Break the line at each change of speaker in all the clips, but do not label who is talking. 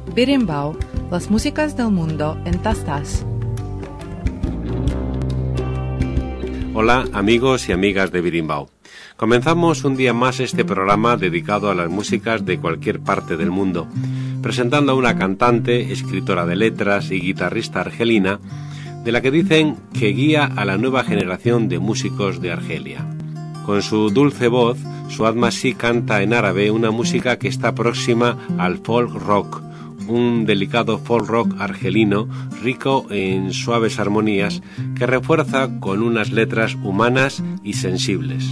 Berimbau, las músicas del mundo en Tastas.
Hola amigos y amigas de Berimbau. Comenzamos un día más este programa dedicado a las músicas de cualquier parte del mundo, presentando a una cantante, escritora de letras y guitarrista argelina, de la que dicen que guía a la nueva generación de músicos de Argelia. Con su dulce voz, Suad Masih canta en árabe una música que está próxima al folk rock, un delicado folk rock argelino rico en suaves armonías que refuerza con unas letras humanas y sensibles.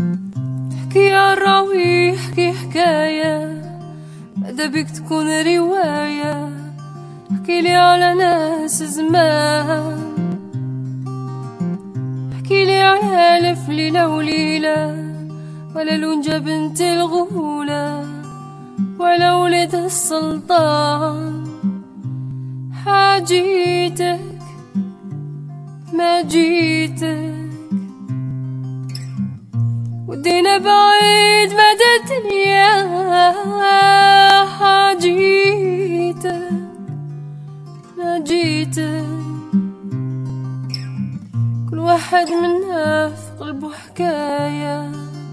ولا لونجة بنت الغولة ولا ولد السلطان حاجيتك ما جيتك ودينا بعيد مدى الدنيا حاجيتك ما جيتك كل واحد منا في قلبه حكاية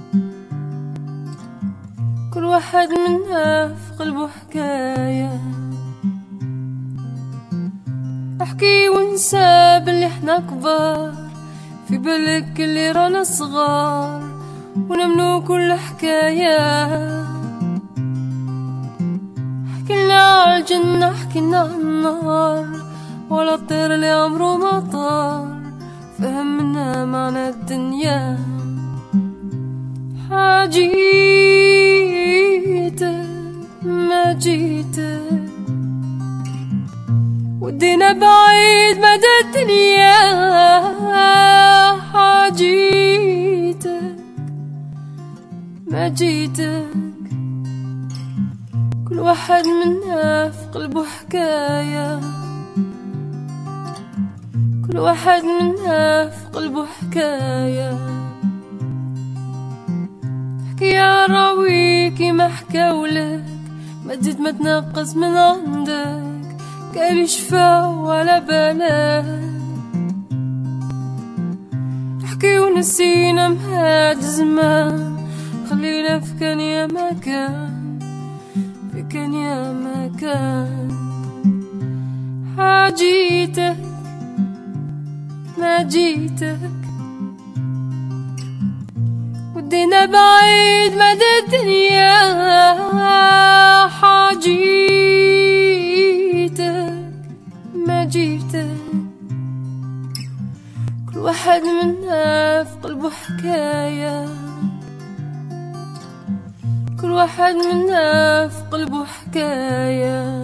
كل واحد منا في قلبه حكاية احكي ونسى باللي احنا كبار في بالك اللي رانا صغار ونمنو كل حكاية حكينا عالجنة حكينا عالنار ولا الطير اللي عمره ما طار فهمنا معنى الدنيا حاجيتك ما جيتك ودينا بعيد مدى الدنيا حاجيتك ما جيتك كل واحد منا في قلبه حكاية كل واحد منا في قلبه حكاية يا راويكي ما حكاولك ما تزيد ما تنقص من عندك قال شفا ولا بالك احكي ونسينا مهاد زمان خلينا في كان يا ما كان في كان يا ما كان حاجيتك ما جيتك ودينا بعيد مدى الدنيا حاجيتك ما جيتك كل واحد منا في قلبه حكاية كل واحد منا في قلبه حكاية.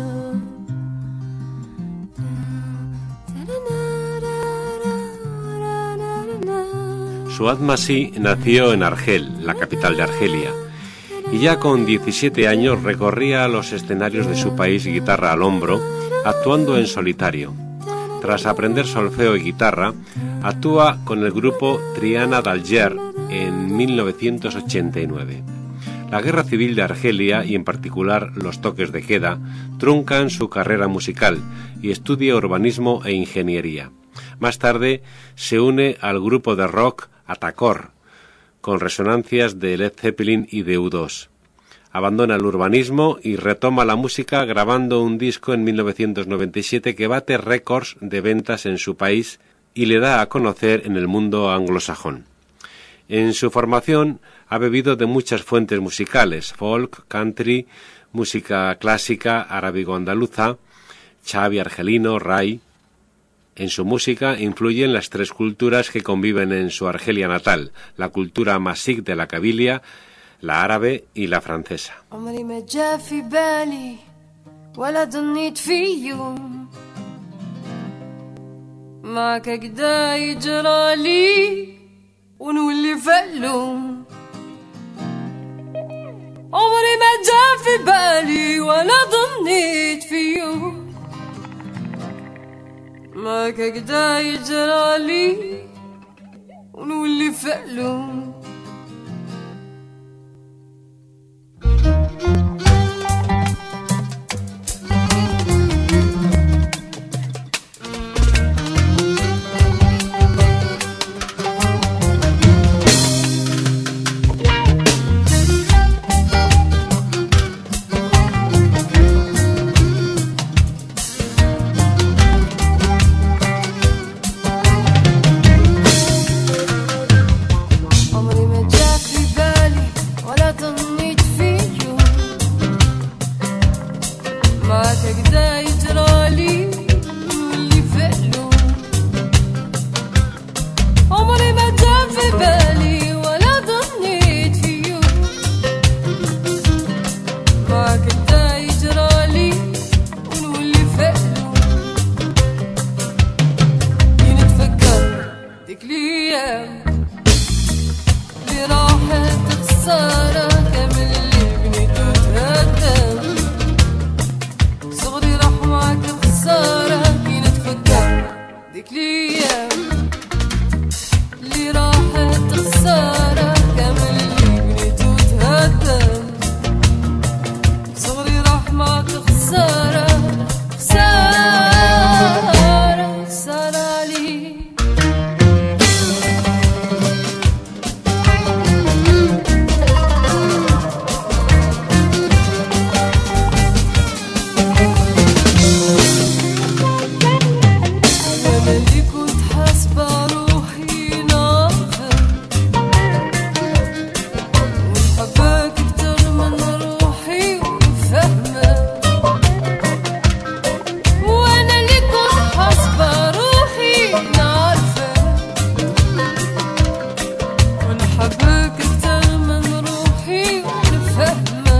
Suad Masih nació en Argel, la capital de Argelia, y ya con 17 años recorría los escenarios de su país guitarra al hombro, actuando en solitario. Tras aprender solfeo y guitarra, actúa con el grupo Triana d'Alger en 1989. La guerra civil de Argelia, y en particular los toques de queda, truncan su carrera musical y estudia urbanismo e ingeniería. Más tarde se une al grupo de rock Atakor, con resonancias de Led Zeppelin y de U2. Abandona el urbanismo y retoma la música grabando un disco en 1997 que bate récords de ventas en su país y le da a conocer en el mundo anglosajón. En su formación ha bebido de muchas fuentes musicales: folk, country, música clásica, arábigo-andaluza, chavi argelino, rai. En su música influyen las tres culturas que conviven en su Argelia natal: la cultura masí de la Cabilia, la árabe y la francesa.
ما كجدا يجرالي ونولي فعلو اللي راحت خسارة كامل اللي بنيته تهدم صغري راح معك خسارة كانت قدام ديك الأيام اللي راحت خسارة كامل اللي بنيته تهدم صغري راح معك خسارة خسارة خسارة عليك وانا اللي كنت حاسبة روحي ناخر ونحبك اكتر من روحي وفهمة وانا اللي كنت حاسبة روحي نعرفة ونحبك اكتر من روحي وفهمة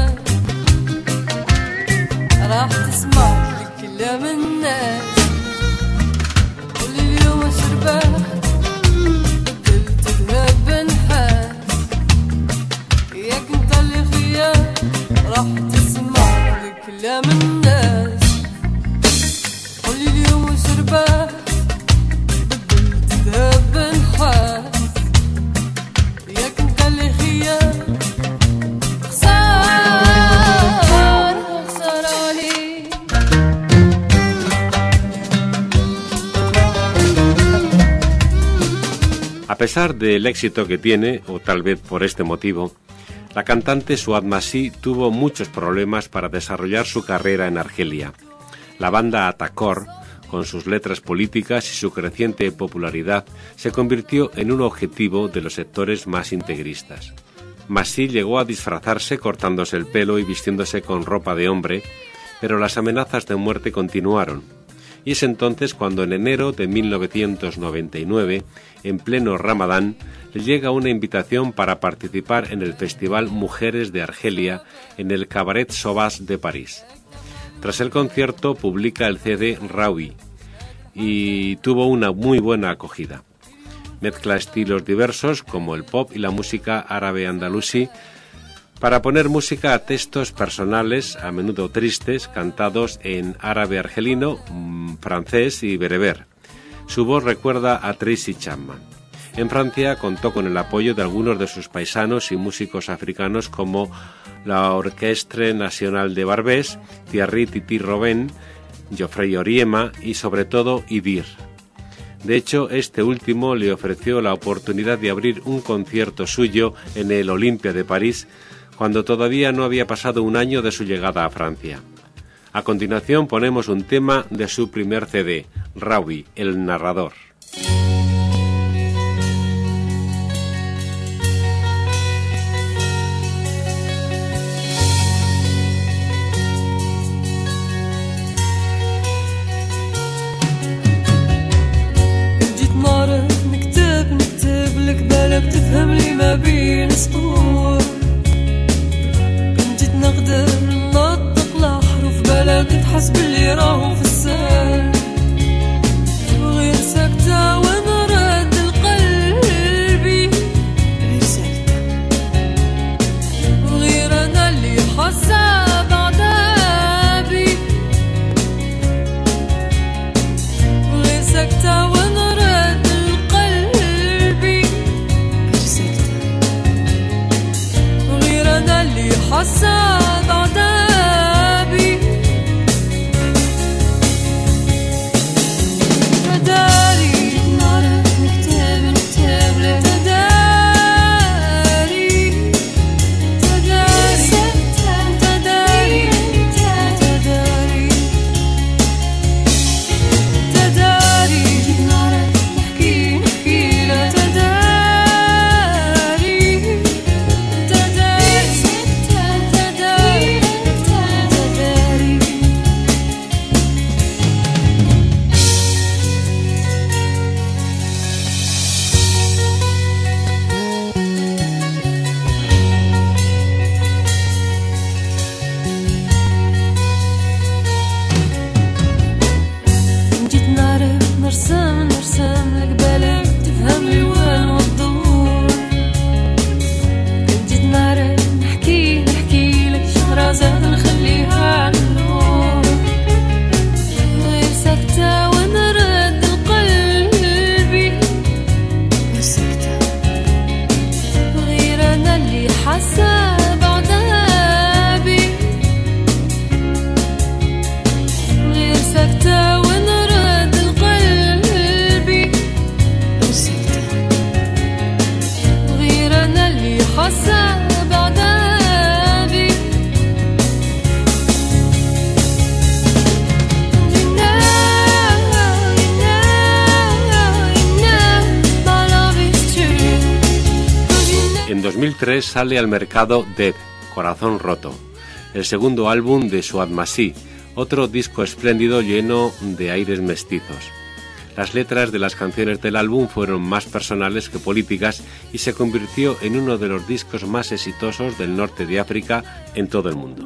راح تسمع كلام الناس قولي اليوم شربت بدلت ذهب بنحاس ياك انت اللي خيال راح تسمع كلام الناس قولي اليوم شربت بدلت ذهب بنحاس ياك انت اللي خيال خسارة خسارة عليك
A pesar del éxito que tiene, o tal vez por este motivo, la cantante Suad Masih tuvo muchos problemas para desarrollar su carrera en Argelia. La banda Atakor, con sus letras políticas y su creciente popularidad, se convirtió en un objetivo de los sectores más integristas. Masih llegó a disfrazarse cortándose el pelo y vistiéndose con ropa de hombre, pero las amenazas de muerte continuaron. Y es entonces cuando en enero de 1999, en pleno Ramadán, le llega una invitación para participar en el Festival Mujeres de Argelia en el Cabaret Sauvage de París. Tras el concierto publica el CD Rawi y tuvo una muy buena acogida. Mezcla estilos diversos como el pop y la música árabe andalusí para poner música a textos personales, a menudo tristes, cantados en árabe argelino, francés y bereber. Su voz recuerda a Tracy Chapman. En Francia contó con el apoyo de algunos de sus paisanos y músicos africanos como la Orchestre Nationale de Barbès, Thierry Titi Robin, Geoffrey Oriema y sobre todo Idir. De hecho, este último le ofreció la oportunidad de abrir un concierto suyo en el Olympia de París, cuando todavía no había pasado un año de su llegada a Francia. A continuación ponemos un tema de su primer CD, Rawi, el narrador.
جيت نعرف نكتب لك بالك تفهم لي ما بين سطور جيت نقدر ننطق الأحرف بالك تحس باللي راهو في السهل وغير ساكتة ونرد لقلبي غير ساكتة وغير أنا اللي حاسة بعذابي وغير ساكتة ونرد لقلبي غير ساكتة وغير أنا اللي حاسة بعذابي حاسة بعدها بي غير سكتة ونرد القلبي وسكتة غير أنا اللي حاسة بعدها بي
En 2003 sale al mercado Dead, Corazón Roto, el segundo álbum de Suad Masih, otro disco espléndido lleno de aires mestizos. Las letras de las canciones del álbum fueron más personales que políticas y se convirtió en uno de los discos más exitosos del norte de África en todo el mundo.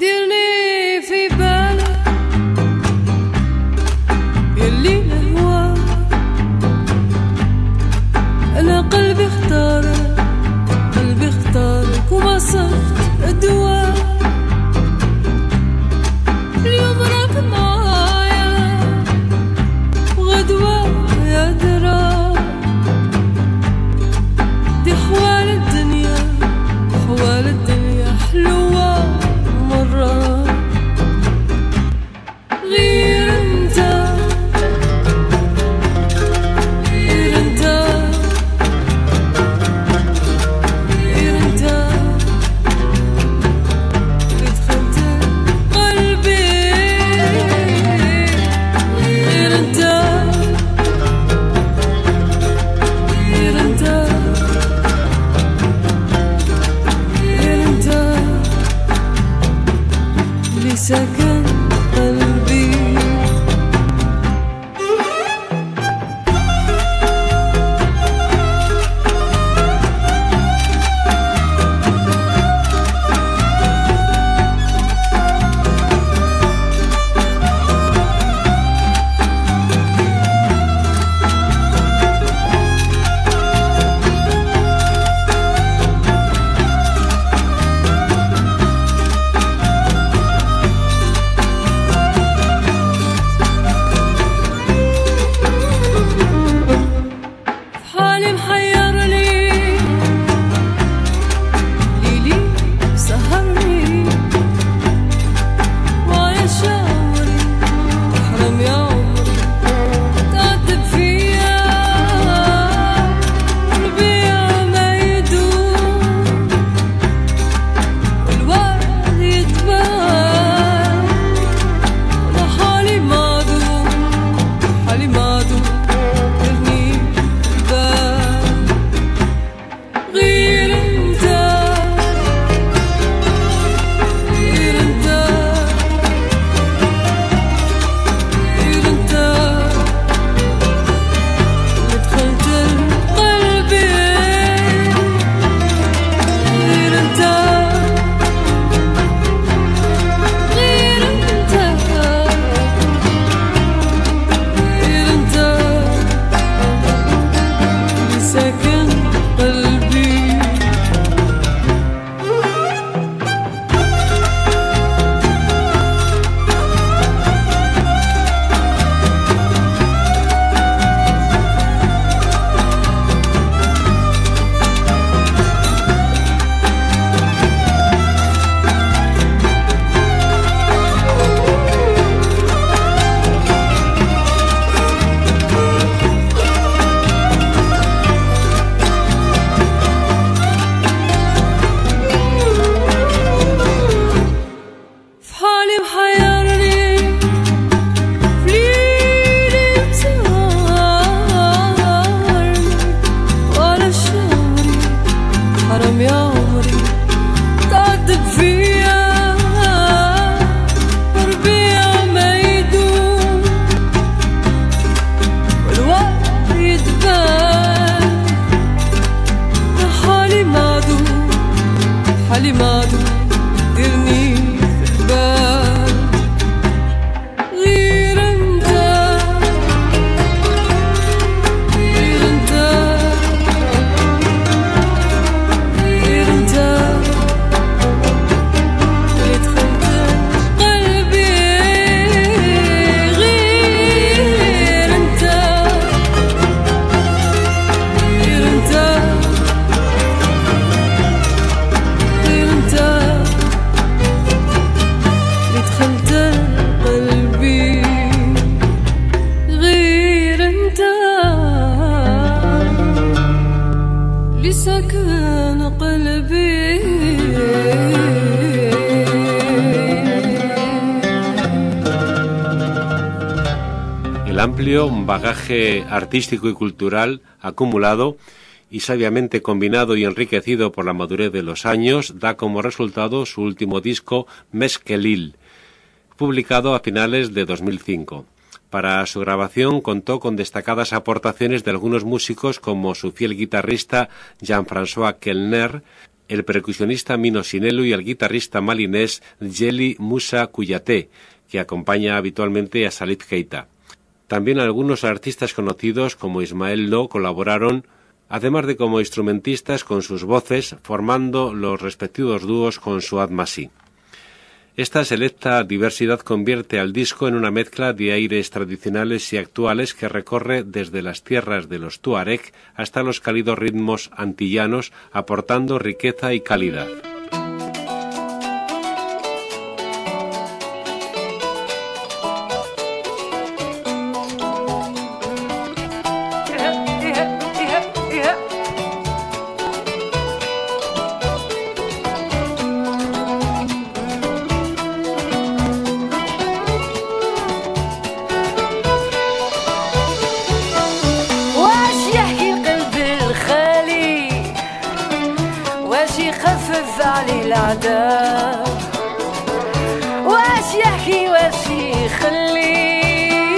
اختارك وما صرت الدواء اليوم راك معايا وغدوة يا درا دي حوال الدنيا حلوة مرة غير انت سكن قلبي كان قلبي.
El amplio bagaje artístico y cultural acumulado y sabiamente combinado y enriquecido por la madurez de los años da como resultado su último disco, Meskelil, publicado a finales de 2005. Para su grabación contó con destacadas aportaciones de algunos músicos como su fiel guitarrista Jean-François Kellner, el percusionista Mino Sinelu y el guitarrista malinés Djeli Moussa Kouyaté, que acompaña habitualmente a Salif Keita. También algunos artistas conocidos como Ismael Lo colaboraron, además de como instrumentistas con sus voces, formando los respectivos dúos con Souad Massi. Esta selecta diversidad convierte al disco en una mezcla de aires tradicionales y actuales que recorre desde las tierras de los Tuareg hasta los cálidos ritmos antillanos, aportando riqueza y calidad.
واش يحكي واش يخلي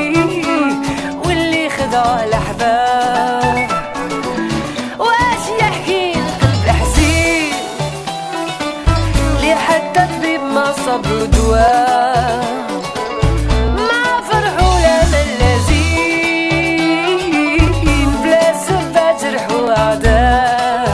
واللي خذوه الاحباب واش يحكي القلب الحزين اللي حتى الطبيب ما صبر دواء ما فرحوا لا ملازين بلا سبة جرحوا اعداء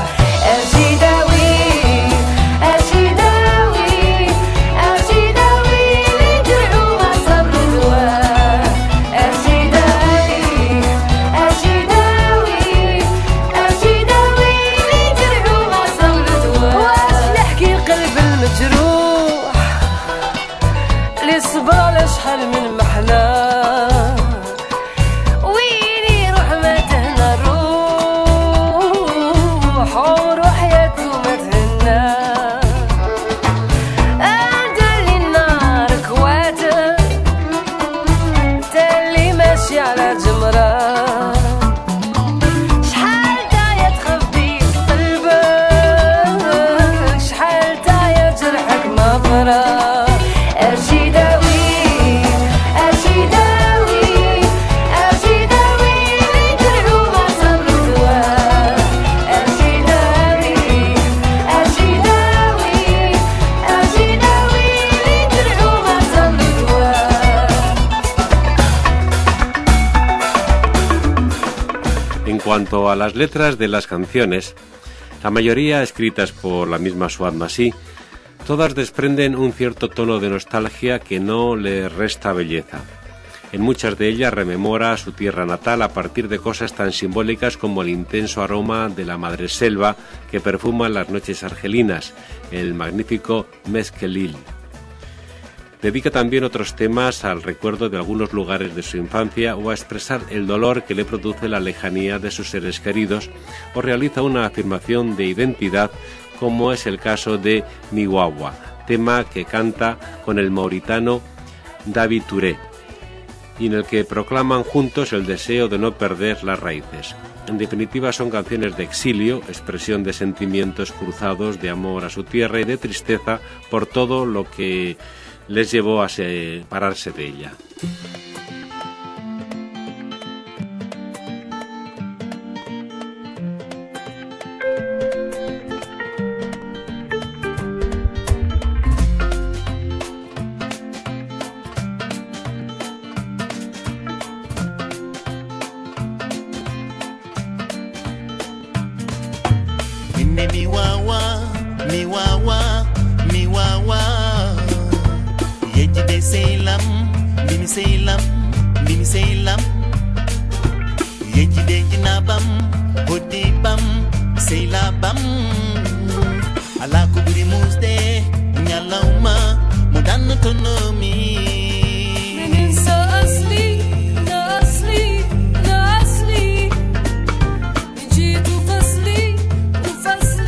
شحال من محنة ويني روح ما تهنى الروح عمر وحياته ما تهنى انت اللي النار كواتر انت اللي ماشي على جمرة شحال تايا تخبي قلبك شحال تايا جرحك ما فرا
En cuanto a las letras de las canciones, la mayoría escritas por la misma Souad Massi, todas desprenden un cierto tono de nostalgia que no le resta belleza. En muchas de ellas rememora su tierra natal a partir de cosas tan simbólicas como el intenso aroma de la madreselva que perfuma las noches argelinas, el magnífico Meskelil. Dedica también otros temas al recuerdo de algunos lugares de su infancia o a expresar el dolor que le produce la lejanía de sus seres queridos, o realiza una afirmación de identidad, como es el caso de Miwawa, tema que canta con el mauritano David Touré, y en el que proclaman juntos el deseo de no perder las raíces. En definitiva, son canciones de exilio, expresión de sentimientos cruzados de amor a su tierra y de tristeza por todo lo que les llevó a separarse de ella.
Miwawa, miwawa, miwawa. Yejide seilam, bimi seilam, bimi seilam. Yejide jinabam, bodibam, seilabam. Ala kubiri musde, nyalauma, mudan autonomi.
ننسى أصلي لا أصلي لا أصلي جيت وفصلي وفصلي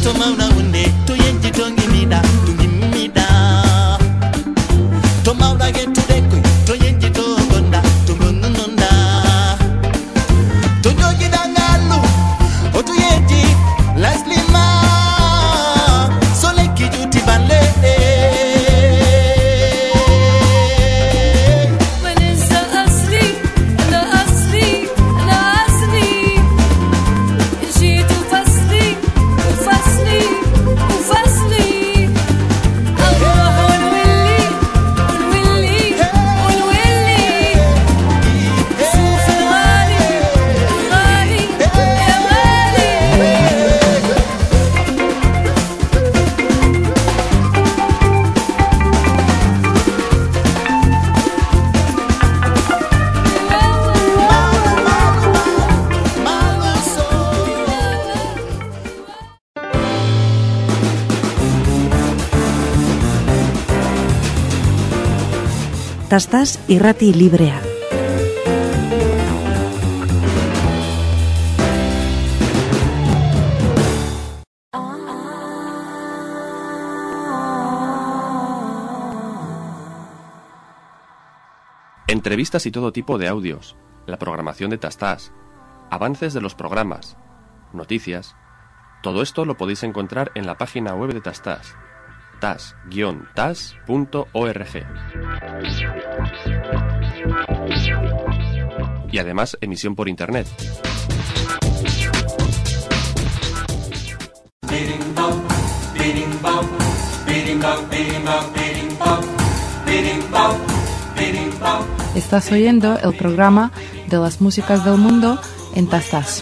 Tastas irrati librea.
Entrevistas y todo tipo de audios, la programación de Tastas, avances de los programas, noticias. Todo esto lo podéis encontrar en la página web de Tastas, tas-tas.org. Y además emisión por internet.
Estás oyendo el programa de las músicas del mundo en Tastas.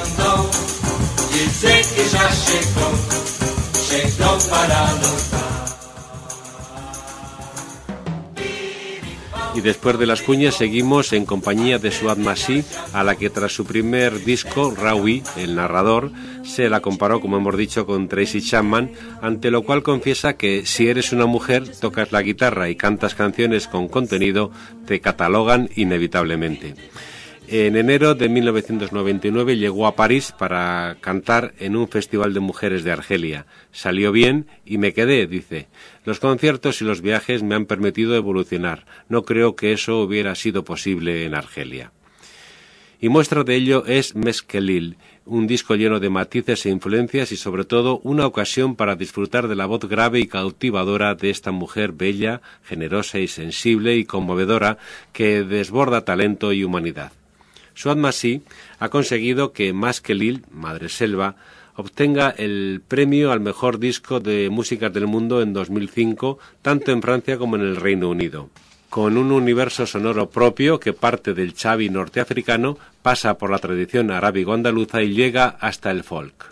Y después de las cuñas seguimos en compañía de Suad Masih, a la que tras su primer disco, Rawi, el narrador, se la comparó, como hemos dicho, con Tracy Chapman, ante lo cual confiesa que si eres una mujer, tocas la guitarra y cantas canciones con contenido, te catalogan inevitablemente. En enero de 1999 llegó a París para cantar en un festival de mujeres de Argelia. Salió bien y me quedé, dice. Los conciertos y los viajes me han permitido evolucionar. No creo que eso hubiera sido posible en Argelia. Y muestra de ello es Meskelil, un disco lleno de matices e influencias y sobre todo una ocasión para disfrutar de la voz grave y cautivadora de esta mujer bella, generosa y sensible y conmovedora que desborda talento y humanidad. Suad Masih ha conseguido que Meskelil, Madre Selva, obtenga el premio al mejor disco de músicas del mundo en 2005, tanto en Francia como en el Reino Unido. Con un universo sonoro propio que parte del chavi norteafricano, pasa por la tradición arábigo-andaluza y llega hasta el folk.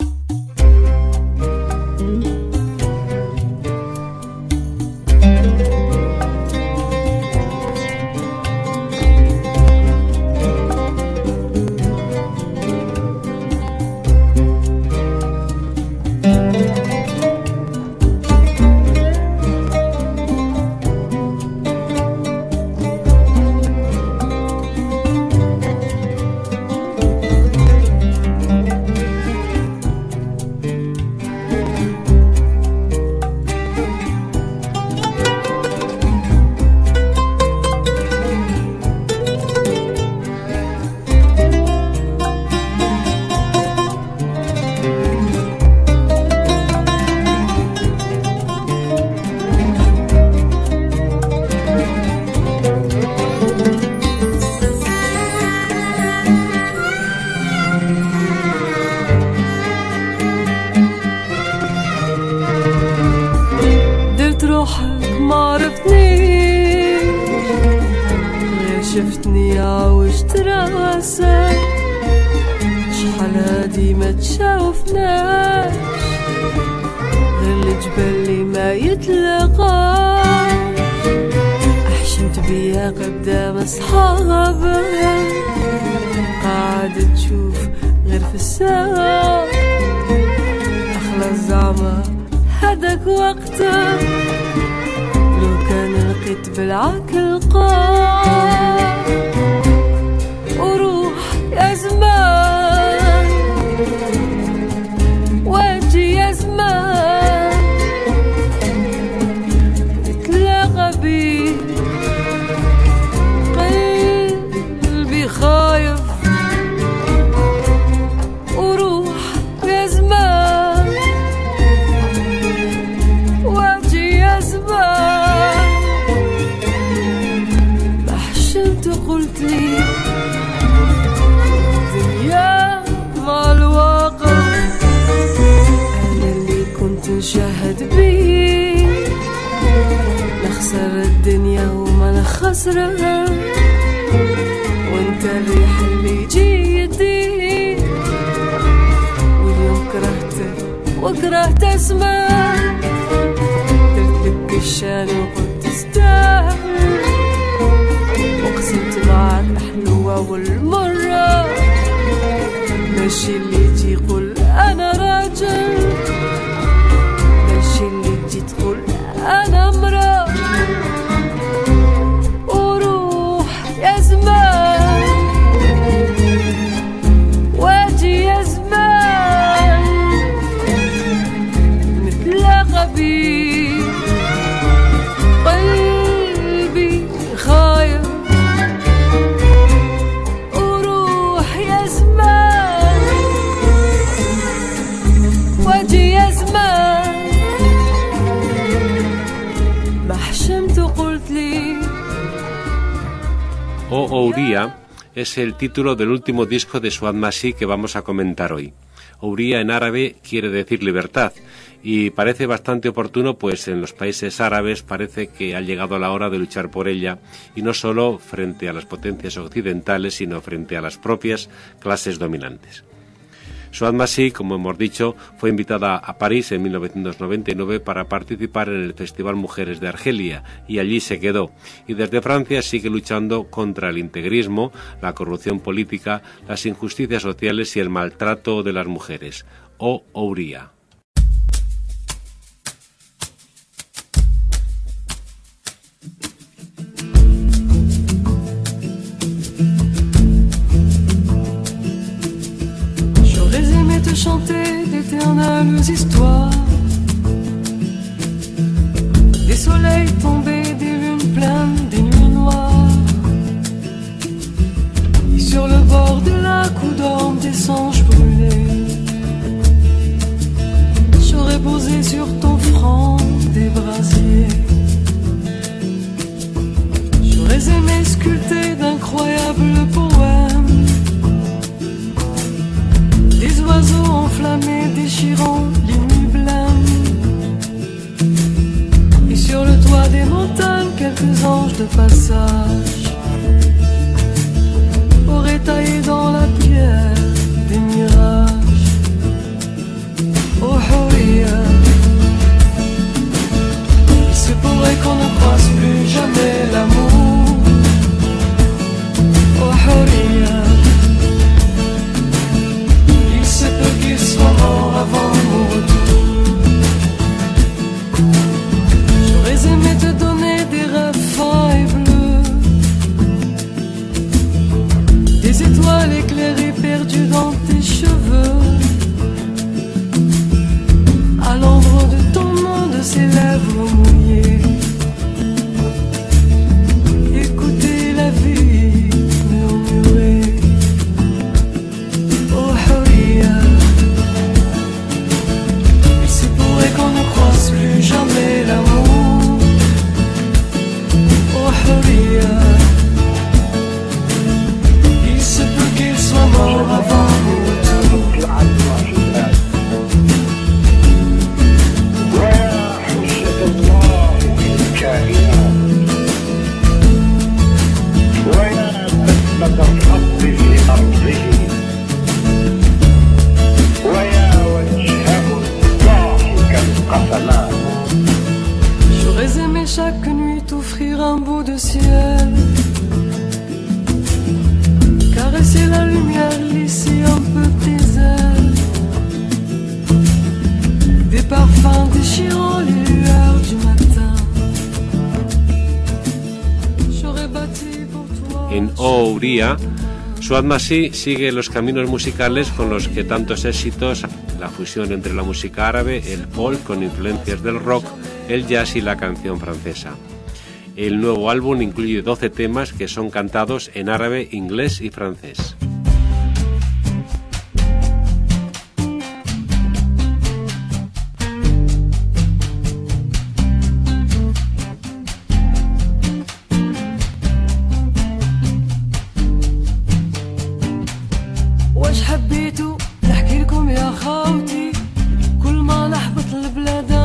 شفتني عوجت راسك شحال هادي ما تشوفناش غير الجبل اللي ما يتلقاش احشمت بيا قدام صحابك قاعد تشوف غير في الساعة اخلص زعما هداك وقتك لو كان لقيت بالعقل قاع وروح يا زمان واجي يا زمان شاهد بي نخسر الدنيا وما نخسرها وانت الريح اللي يجي يدي واليوم كرهتك وكرهت اسمع درتلك الشان وقلت تستاهل وقسمت معك الحلوة والمرة ماشي اللي يجي يقول انا راجل ماشي اللي تجي تقول انا مرأة وروح يا زمان واجي يا زمان نتلاقى بيك قلبي خايف وروح يا زمان واجي يا زمان ما حشمت وقلت لي.
O Ouria es el título del último disco de Souad Masih que vamos a comentar hoy. Ouria en árabe quiere decir libertad y parece bastante oportuno, pues en los países árabes parece que ha llegado la hora de luchar por ella, y no solo frente a las potencias occidentales, sino frente a las propias clases dominantes. Souad Masih, como hemos dicho, fue invitada a París en 1999 para participar en el Festival Mujeres de Argelia, y allí se quedó. Y desde Francia sigue luchando contra el integrismo, la corrupción política, las injusticias sociales y el maltrato de las mujeres. O Ouria.
Chanter d'éternelles histoires, des soleils tombés, des lunes pleines, des nuits noires, et sur le bord des lacs où dorment des songes brûlés, j'aurais posé sur ton front des brasiers, j'aurais aimé sculpter d'incroyables poèmes, des oiseaux enflammés déchirant les nuits blêmes, et sur le toit des montagnes quelques anges de passage auraient taillé dans la pierre des mirages. Oh Ouria, il se pourrait qu'on ne croise plus jamais l'amour. Oh Ouria, qu'il soit mort avant mon retour. J'aurais aimé te donner des rêves fins et bleus, des étoiles éclairées perdues dans tes cheveux, à l'ombre de ton nom, de ses lèvres mouillées, écouter la vie murmurer. Oh Ouria, qu'on ne croise plus jamais l'amour. Oh Ouria, il se peut qu'il soit mort avant mon retour. J'aurais aimé chaque nuit t'offrir un bout de ciel, caresser la lumière, lisser un peu tes ailes, des parfums déchirant les lueurs du matin. J'aurais bâti pour toi.
En Ouria, Souad Masih sigue los caminos musicales con los que tantos éxitos, la fusión entre la música árabe, el folk con influencias del rock, el jazz y la canción francesa. El nuevo álbum incluye 12 temas que son cantados en árabe, inglés y francés.
واش حبيتو نحكي لكم يا خاوتي كل ما نحبط البلاد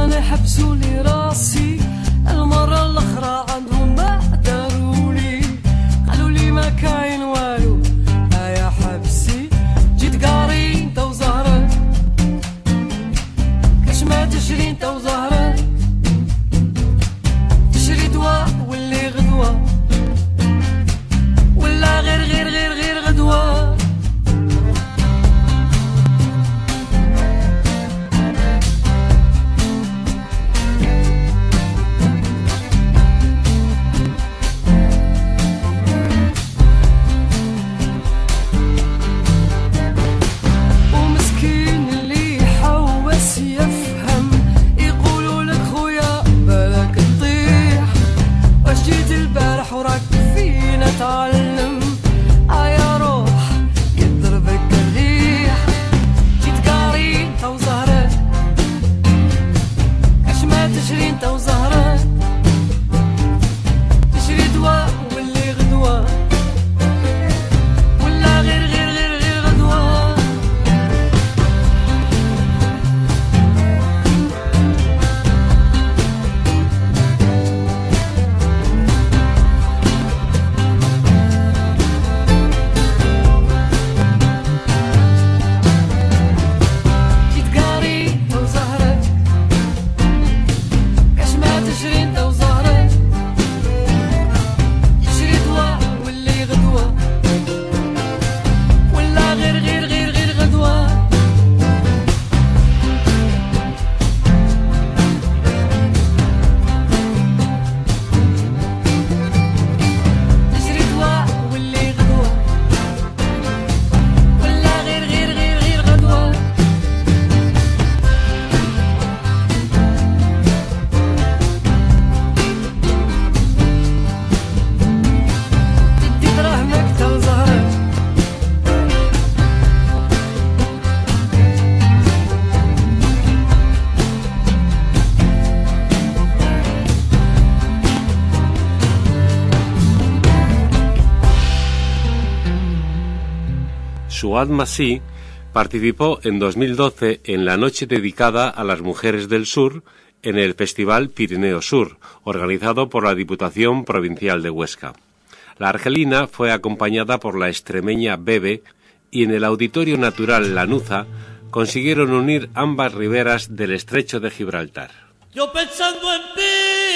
Suad Masí participó en 2012 en la noche dedicada a las mujeres del sur en el Festival Pirineo Sur, organizado por la Diputación Provincial de Huesca. La argelina fue acompañada por la extremeña Bebe y en el Auditorio Natural Lanuza consiguieron unir ambas riberas del Estrecho de Gibraltar.
Yo pensando en ti,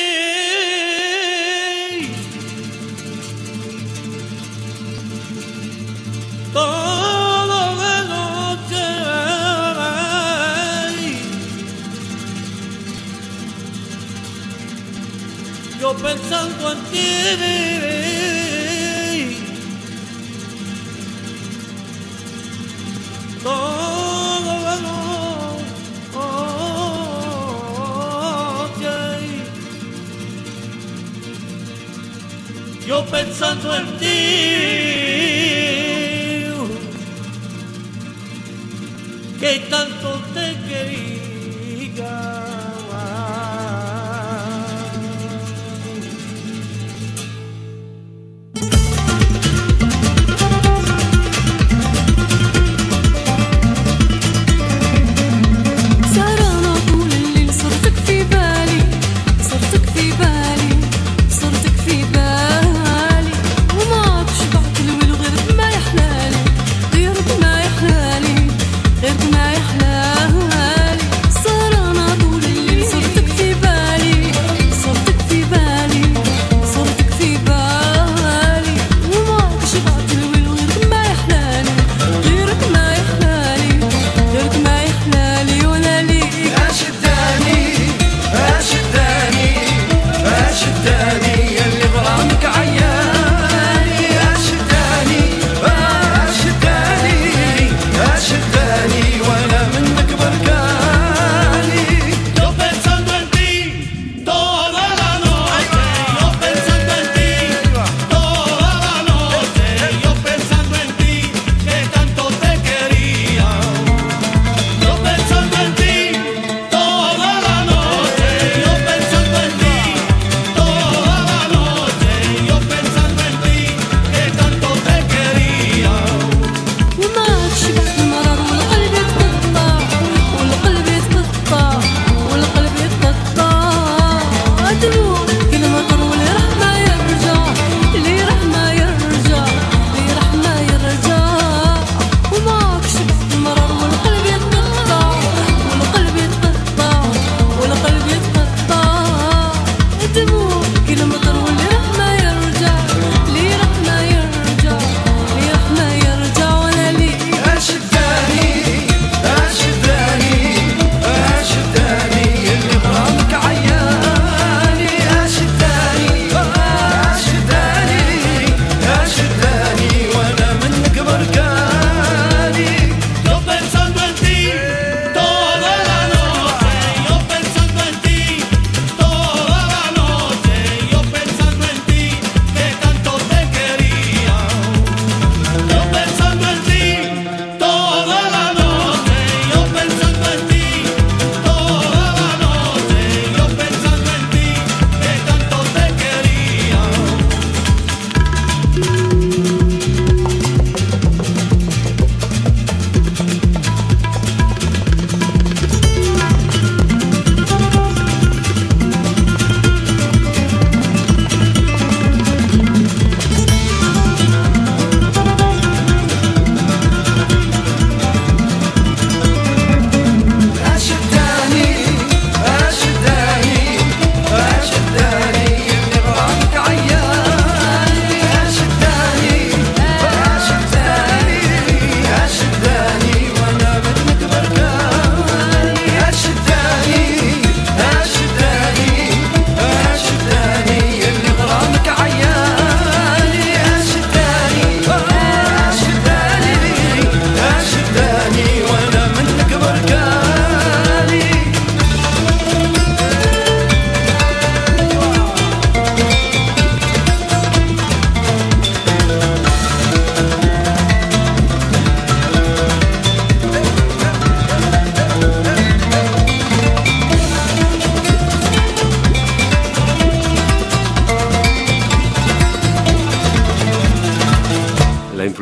todo de noche, yo pensando en ti, todo de noche, yo pensando en ti, que tanto te quería.
غيرك ما يحلالي صار انا طول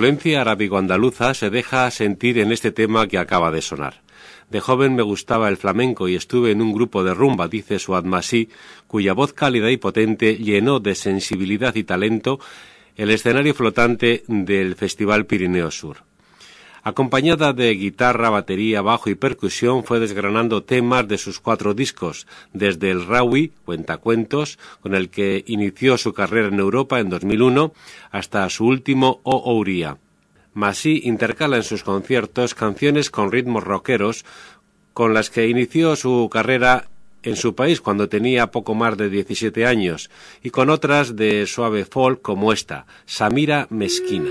influencia arábigo-andaluza se deja sentir en este tema que acaba de sonar. De joven me gustaba el flamenco y estuve en un grupo de rumba, dice Suad Masí, cuya voz cálida y potente llenó de sensibilidad y talento el escenario flotante del Festival Pirineo Sur. Acompañada de guitarra, batería, bajo y percusión, fue desgranando temas de sus 4 discos, desde el Rawi, Cuentacuentos, con el que inició su carrera en Europa en 2001, hasta su último O Ouría. Masí intercala en sus conciertos canciones con ritmos rockeros, con las que inició su carrera en su país cuando tenía poco más de 17 años, y con otras de suave folk como esta, Samira Mesquina.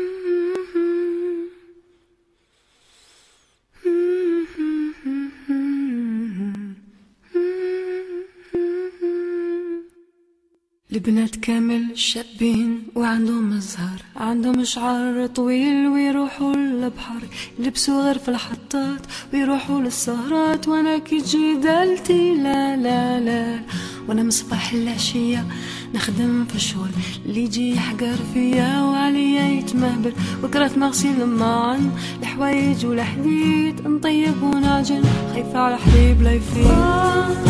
البنات كامل شابين وعندهم الزهر، عندهم شعر طويل ويروحوا للبحر، يلبسوا غير في الحطات ويروحوا للسهرات، وانا كي تجي دالتي لا لا لا، وانا مصباح العشية نخدم في الشغل، اللي يجي يحقر فيا وعليا يتمهبل، وكرات مغسيل الماعن الحوايج والحديد، نطيب ونعجن خايفة على حبيب لا يفيد.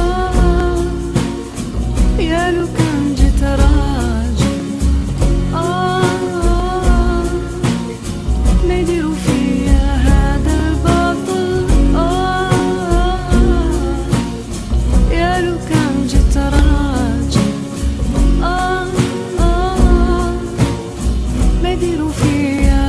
يا لو كان جيت راجل ما يديروا فيا هذا الباطل، يا لو كان جيت راجل ما يديروا فيا،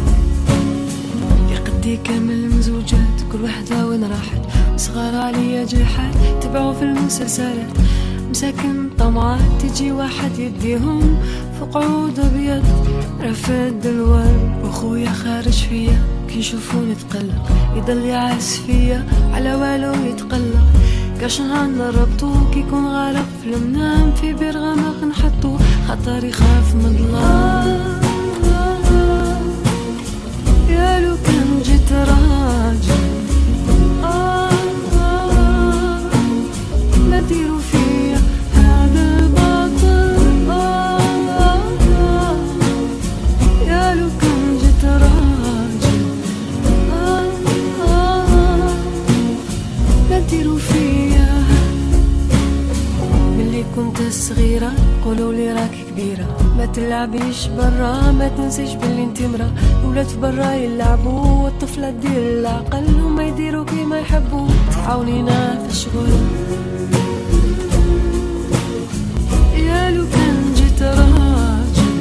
يا قدي كامل مزوجات كل وحدة وين راحت، صغار عليا جحات تبعوا في المسلسلات، مساكن طمعات تجي واحد يديهم في قعود ابيض رفد الورد، واخويا خارج فيا كي يشوفوني يتقلق، يضل يعس فيا على والو يتقلق، كاش نهار نربطو كي يكون غارق في المنام، في بير غامق نحطو خطر يخاف من الله. يا لو كان جيت راجل ما ديروا فيا هذا الباطل، يا لو كان جيت راجل ما ديروا فيا. ملي كنت صغيرة قولوا لي راك كبيرة، ما تلعبيش برا، ما تنسيش باللي انت مرا، الولاد في برا يلعبوا والطفلة دير العقل، هما يديروا كيما يحبوا، تعاونينا في الشغل. يا لو كان جيت راجل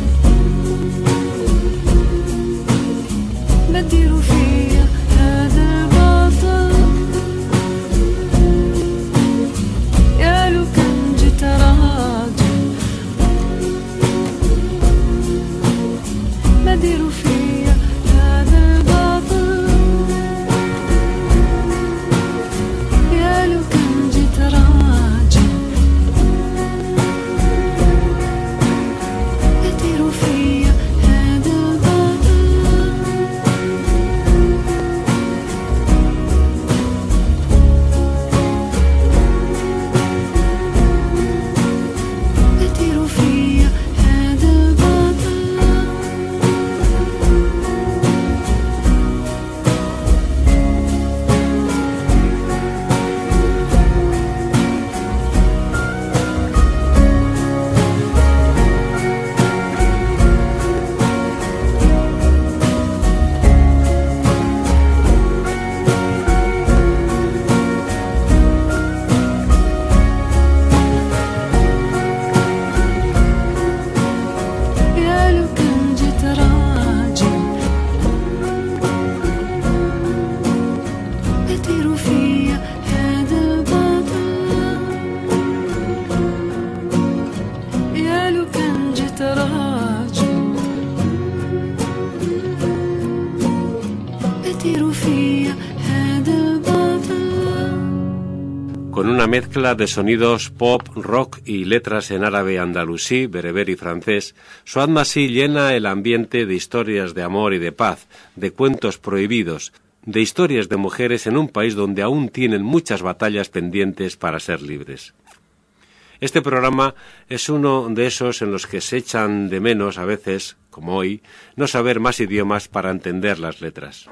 ما ديروا فيا هذا الباطل، يا لو كان جيت راجل ما ديروا فيا هذا الباطل، يا لو كان جيت راجل يديروا فيا هذا الباطل. يديروا فيا هذا الباطل. يا لو كان جيت راجل يديروا فيا هذا الباطل، يا لو كان جيت راجل يديروا فيا هذا الباطل.
Con una mezcla de sonidos pop, rock y letras en árabe andalusí, bereber y francés, Suad Masí llena el ambiente de historias de amor y de paz, de cuentos prohibidos, de historias de mujeres en un país donde aún tienen muchas batallas pendientes para ser libres. Este programa es uno de esos en los que se echan de menos a veces como hoy, no saber más idiomas para entender las letras.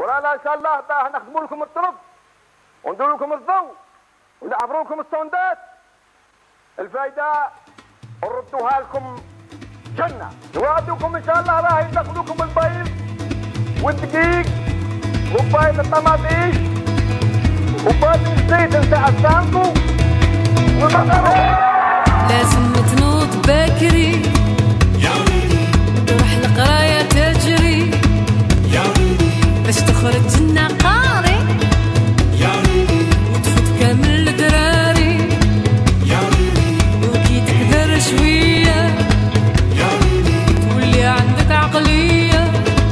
لازم تنوض بكري تروح القراية تجري باش تخرج لنا قاري وتفوت كامل الدراري وكي تكبر شوية تولي عندك عقلية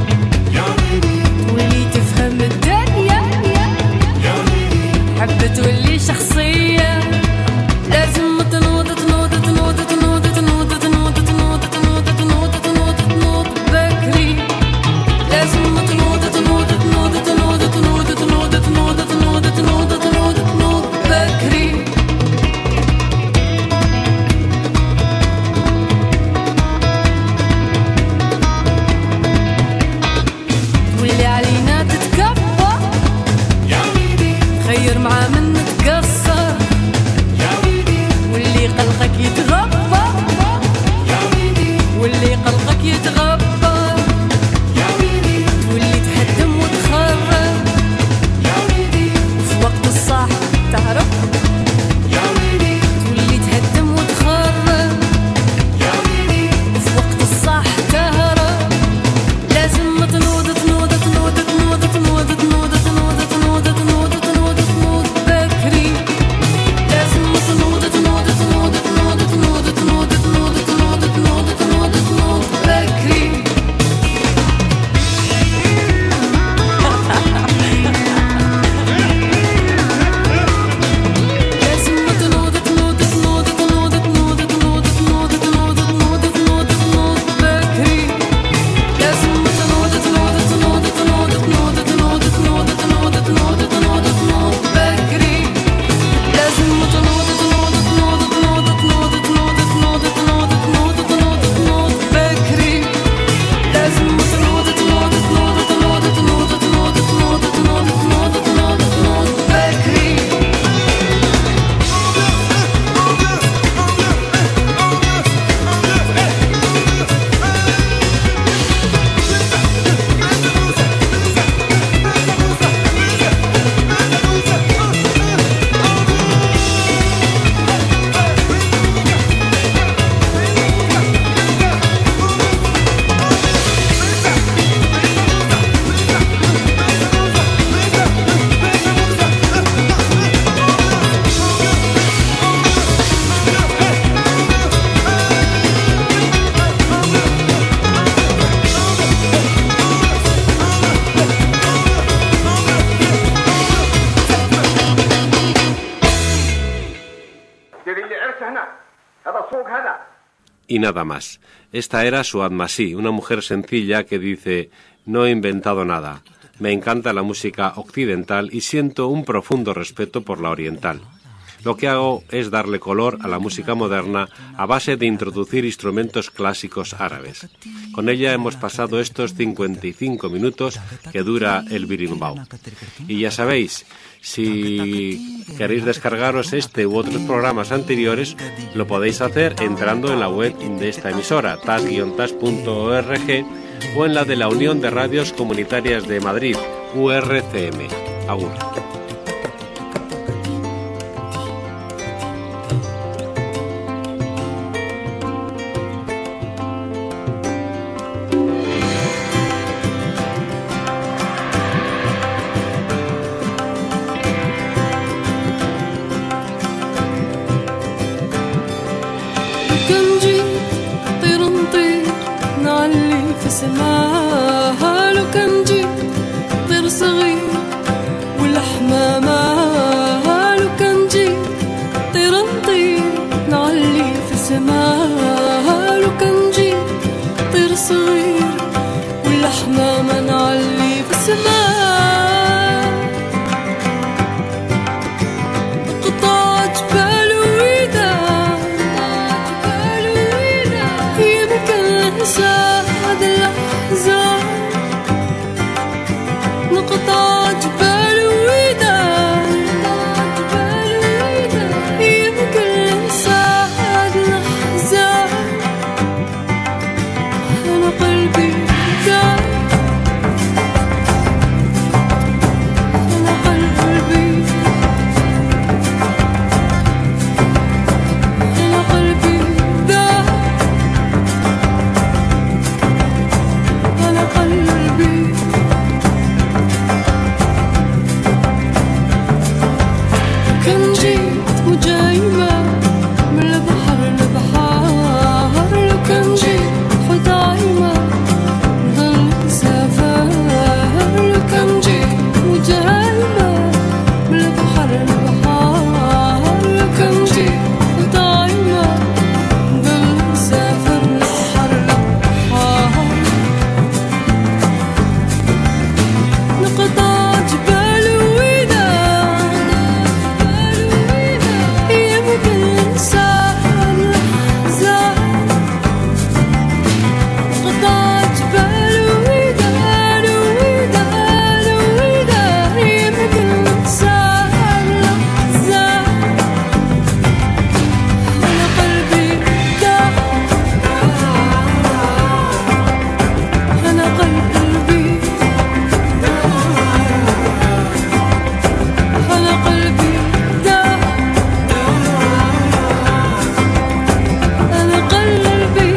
تولي تفهم الدنيا حبة تولي شخصية لازم تنوض تنوض تنوض تنوض تنوض تنوض تنوض تنوض تنوض تنوض تنوض بكري لازم تنوض تنوض تنوض تنوض تنوض تنوض تنوض تنوض تنوض تنوض تنوض بكري تولي علينا تتكبر خير مع من تقصر واللي قلقك يتغبى واللي قلقك يتغبى واللي تهدم وتخرب وفي وقت الصح تعرف واللي تهدم وتخرب وفي وقت الصح تهرب لازم تنوض تنوض تنوض تنوض تنوض تنوض تنوض تنوض تنوض تنوض تنوض بكري لازم تنوض تنوض تنوض تنوض تنوض تنوض تنوض تنوض تنوض تنوض تنوض بكري لازم تنوض تنوض تنوض تنوض تنوض تنوض تنوض تنوض تنوض تنوض تنوض بكري لازم تنوض تنوض تنوض تنوض تنوض تنوض تنوض تنوض تنوض تنوض تنوض بكري لازم تنوض تنوض تنوض تنوض تنوض تنوض تنوض تنوض تنوض تنوض تنوض بكري لازم تنوض تنوض تنوض تنوض تنوض تنوض تنوض تنوض تنوض تنوض تنوض بكري
Y nada más. Esta era Suad Masih, una mujer sencilla que dice: no he inventado nada, me encanta la música occidental y siento un profundo respeto por la oriental. Lo que hago es darle color a la música moderna a base de introducir instrumentos clásicos árabes. Con ella hemos pasado estos 55 minutos que dura el birimbau. Y ya sabéis, si queréis descargaros este u otros programas anteriores, lo podéis hacer entrando en la web de esta emisora, tas-tas.org, o en la de la Unión de Radios Comunitarias de Madrid, URCM. Agur.
هي مكان سعد كان جيت وجايبة من البحر لبحر، لو كان جيت حوت عايمة ضل سافر، لو كان جيت وجايبة من البحر لبحر، لو كان جيت حوت عايمة ضل سافر لبحر لبحر. نقطع جبال ووداع يمكن إنسان زعل، نقطع جبال ووداع يمكن إنسان زعل. أنا قلبي داع، أنا قلبي، أنا قلبي داع، أنا قلبي.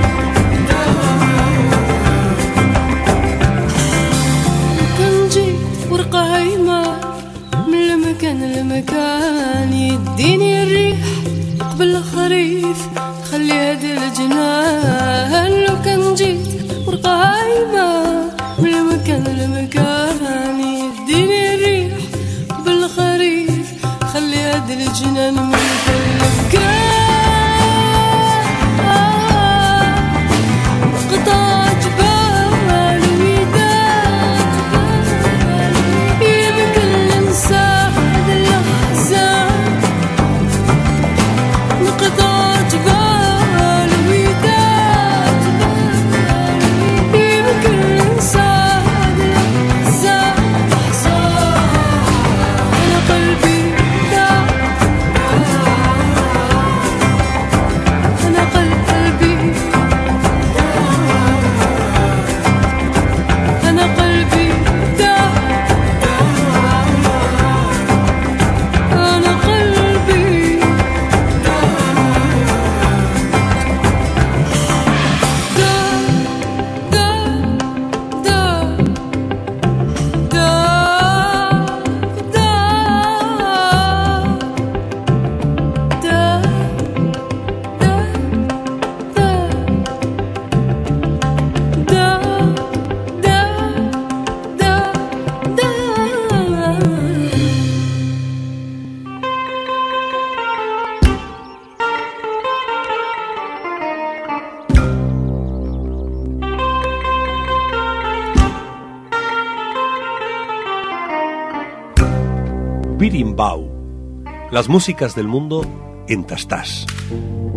كان جيت ورقة هايمة من المكان لمكان، يديني الريح قبل الخريف خلي هادي الجنان. لو كان جيت ورقة هايمة من المكان لمكان، يديني الريح قبل الخريف خلي هادي الجنان من كل مكان. قطع جبال وداع يمكن ننسى هذا الأحزان، نقطع جبال وداع يمكن ننسى هذا الأحزان. أنا قلبي داع، أنا قلبي، أنا قلبي داع، أنا قلبي
Birimbau, las músicas del mundo en Tastás.